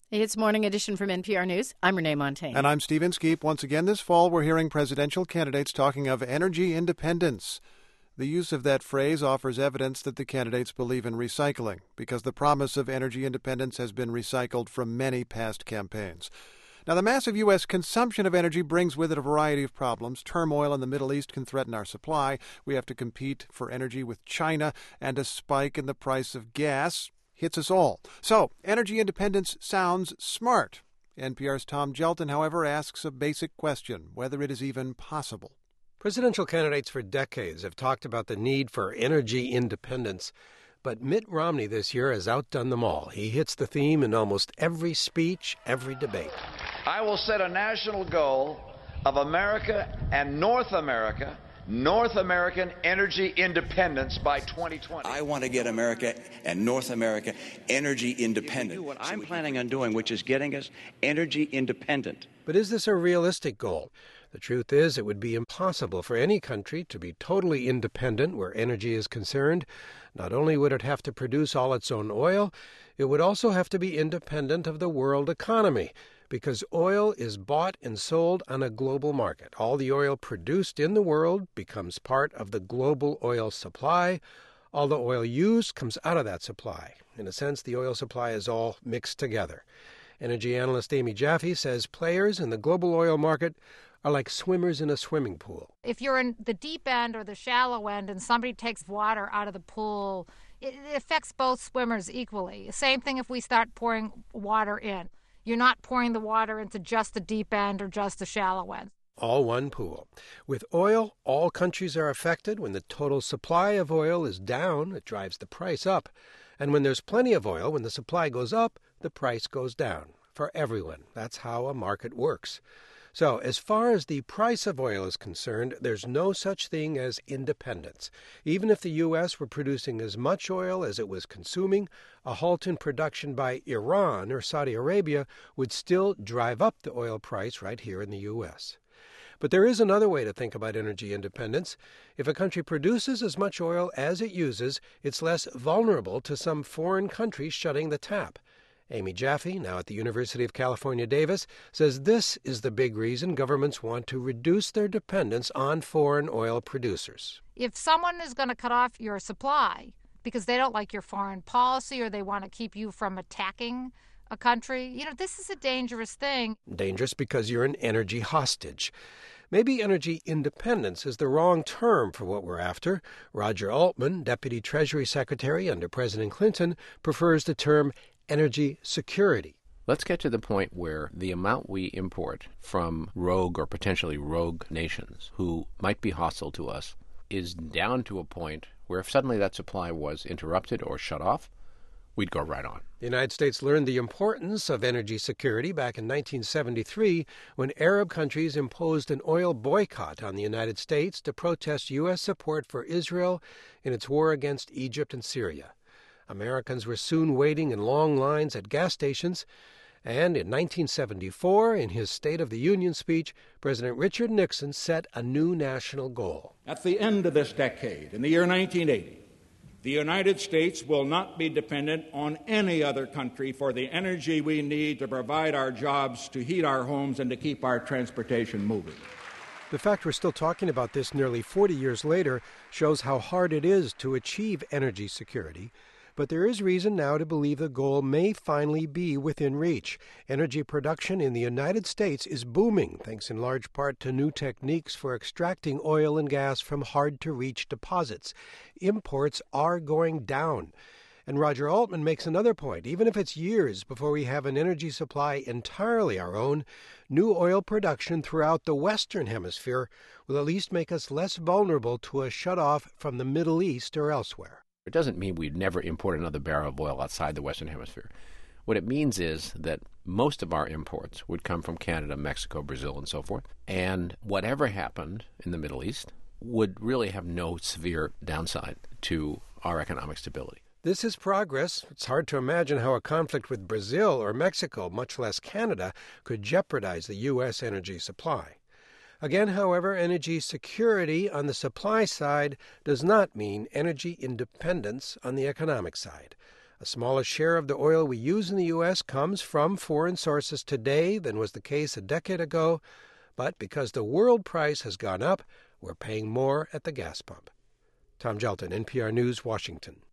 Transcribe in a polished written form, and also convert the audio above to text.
It's Morning Edition from NPR News. I'm Renee Montagne. And I'm Steve Inskeep. Once again this fall, we're hearing presidential candidates talking of energy independence. The use of that phrase offers evidence that the candidates believe in recycling, because the promise of energy independence has been recycled from many past campaigns. Now, the massive U.S. consumption of energy brings with it a variety of problems. Turmoil in the Middle East can threaten our supply. We have to compete for energy with China, and a spike in the price of gas hits us all. So, energy independence sounds smart. NPR's Tom Gelton, however, asks a basic question, whether it is even possible. Presidential candidates for decades have talked about the need for energy independence, but Mitt Romney this year has outdone them all. He hits the theme in almost every speech, every debate. I will set a national goal of America and North American energy independence by 2020. I want to get America and North America energy independent. Do what I'm planning on doing, which is getting us energy independent. But is this a realistic goal? The truth is, it would be impossible for any country to be totally independent where energy is concerned. Not only would it have to produce all its own oil, it would also have to be independent of the world economy, because oil is bought and sold on a global market. All the oil produced in the world becomes part of the global oil supply. All the oil used comes out of that supply. In a sense, the oil supply is all mixed together. Energy analyst Amy Jaffe says players in the global oil market are like swimmers in a swimming pool. If you're in the deep end or the shallow end and somebody takes water out of the pool, it affects both swimmers equally. Same thing if we start pouring water in. You're not pouring the water into just the deep end or just the shallow end. All one pool. With oil, all countries are affected. When the total supply of oil is down, it drives the price up. And when there's plenty of oil, when the supply goes up, the price goes down. For everyone. That's how a market works. So, as far as the price of oil is concerned, there's no such thing as independence. Even if the U.S. were producing as much oil as it was consuming, a halt in production by Iran or Saudi Arabia would still drive up the oil price right here in the U.S. But there is another way to think about energy independence. If a country produces as much oil as it uses, it's less vulnerable to some foreign country shutting the tap. Amy Jaffe, now at the University of California, Davis, says this is the big reason governments want to reduce their dependence on foreign oil producers. If someone is going to cut off your supply because they don't like your foreign policy or they want to keep you from attacking a country, this is a dangerous thing. Dangerous because you're an energy hostage. Maybe energy independence is the wrong term for what we're after. Roger Altman, Deputy Treasury Secretary under President Clinton, prefers the term energy security. Let's get to the point where the amount we import from rogue or potentially rogue nations who might be hostile to us is down to a point where if suddenly that supply was interrupted or shut off, we'd go right on. The United States learned the importance of energy security back in 1973 when Arab countries imposed an oil boycott on the United States to protest U.S. support for Israel in its war against Egypt and Syria. Americans were soon waiting in long lines at gas stations, and in 1974, in his State of the Union speech, President Richard Nixon set a new national goal. At the end of this decade, in the year 1980, the United States will not be dependent on any other country for the energy we need to provide our jobs, to heat our homes, and to keep our transportation moving. The fact we're still talking about this nearly 40 years later shows how hard it is to achieve energy security. But there is reason now to believe the goal may finally be within reach. Energy production in the United States is booming, thanks in large part to new techniques for extracting oil and gas from hard-to-reach deposits. Imports are going down. And Roger Altman makes another point. Even if it's years before we have an energy supply entirely our own, new oil production throughout the Western Hemisphere will at least make us less vulnerable to a shutoff from the Middle East or elsewhere. It doesn't mean we'd never import another barrel of oil outside the Western Hemisphere. What it means is that most of our imports would come from Canada, Mexico, Brazil, and so forth. And whatever happened in the Middle East would really have no severe downside to our economic stability. This is progress. It's hard to imagine how a conflict with Brazil or Mexico, much less Canada, could jeopardize the U.S. energy supply. Again, however, energy security on the supply side does not mean energy independence on the economic side. A smaller share of the oil we use in the U.S. comes from foreign sources today than was the case a decade ago, but because the world price has gone up, we're paying more at the gas pump. Tom Gelton, NPR News, Washington.